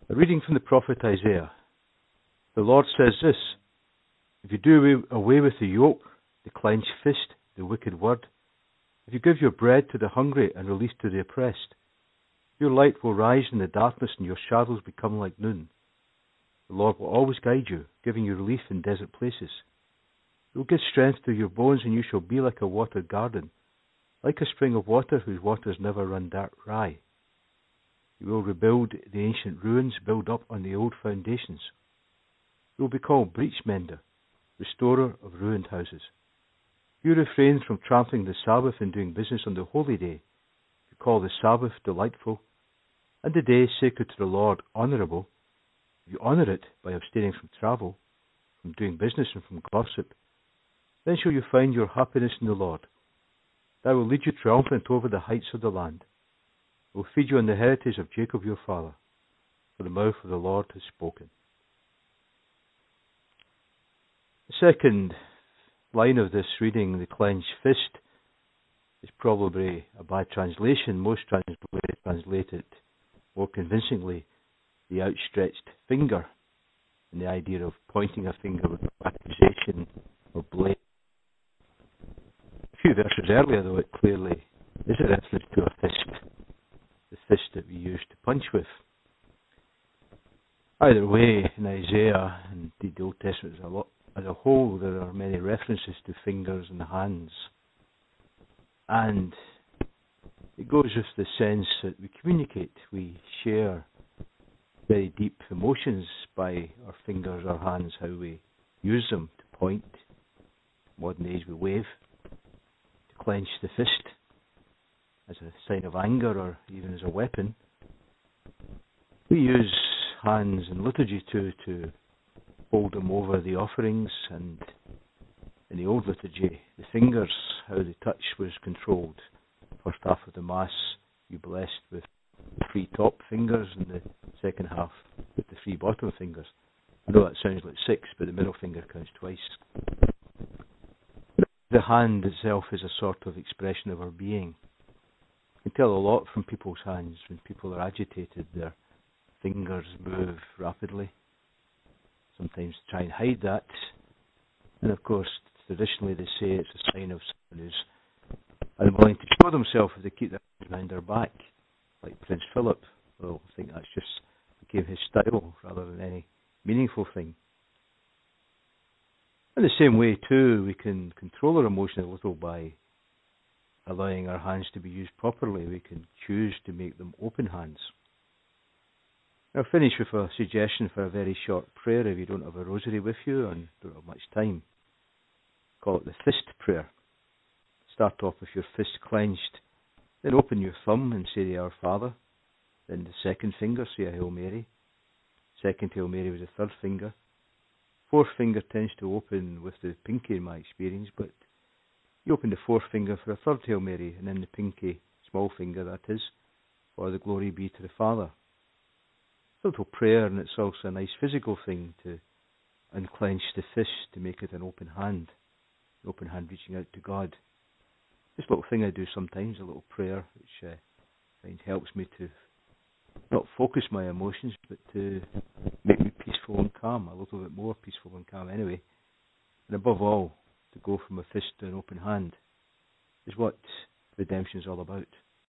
A reading from the prophet Isaiah. The Lord says this: if you do away with the yoke, the clenched fist, the wicked word, if you give your bread to the hungry and release to the oppressed, your light will rise in the darkness and your shadows become like noon. The Lord will always guide you, giving you relief in desert places. He will give strength to your bones, and you shall be like a watered garden, like a spring of water whose waters never run dry. You will rebuild the ancient ruins, build up on the old foundations. You will be called breach mender, restorer of ruined houses. You refrain from trampling the Sabbath and doing business on the holy day. You call the Sabbath delightful, and the day sacred to the Lord honourable. You honour it by abstaining from travel, from doing business and from gossip. Then shall you find your happiness in the Lord. That will lead you triumphant over the heights of the land. It will feed you on the heritage of Jacob your father, for the mouth of the Lord has spoken. The second line of this reading, the clenched fist, is probably a bad translation. Most translators translate it more convincingly, the outstretched finger, and the idea of pointing a finger with accusation or blame. A few verses earlier, though, it clearly is a reference to a fist, the fist that we use to punch with. Either way, in Isaiah and the Old Testament as a whole, there are many references to fingers and hands. And it goes with the sense that we communicate, we share very deep emotions by our fingers or hands, how we use them to point. Modern days we wave, to clench the fist as a sign of anger or even as a weapon. We use hands in liturgy too, to hold them over the offerings, and in the old liturgy, the fingers, how the touch was controlled. First half of the Mass, you blessed with the three top fingers, and the second half with the three bottom fingers. I know that sounds like six, but the middle finger counts twice. The hand itself is a sort of expression of our being. You can tell a lot from people's hands. When people are agitated, their fingers move rapidly. Sometimes try and hide that. And of course, traditionally they say it's a sign of someone who's unwilling to show themselves if they keep their hands behind their back, like Prince Philip. Well, I think that's just became his style rather than any meaningful thing. In the same way, too, we can control our emotions a little by allowing our hands to be used properly. We can choose to make them open hands. I'll finish with a suggestion for a very short prayer if you don't have a rosary with you and don't have much time. Call it the fist prayer. Start off with your fist clenched, then open your thumb and say the Our Father, then the second finger, say a Hail Mary. Second Hail Mary with the third finger. Fourth finger tends to open with the pinky in my experience, but you open the fourth finger for a third Hail Mary, and then the pinky, small finger that is, for the glory be to the Father. It's a little prayer, and it's also a nice physical thing to unclench the fist to make it an open hand reaching out to God. This little thing I do sometimes, a little prayer, which I find helps me to not focus my emotions, but to make me peaceful and calm, a little bit more peaceful and calm anyway. And above all, to go from a fist to an open hand is what redemption is all about.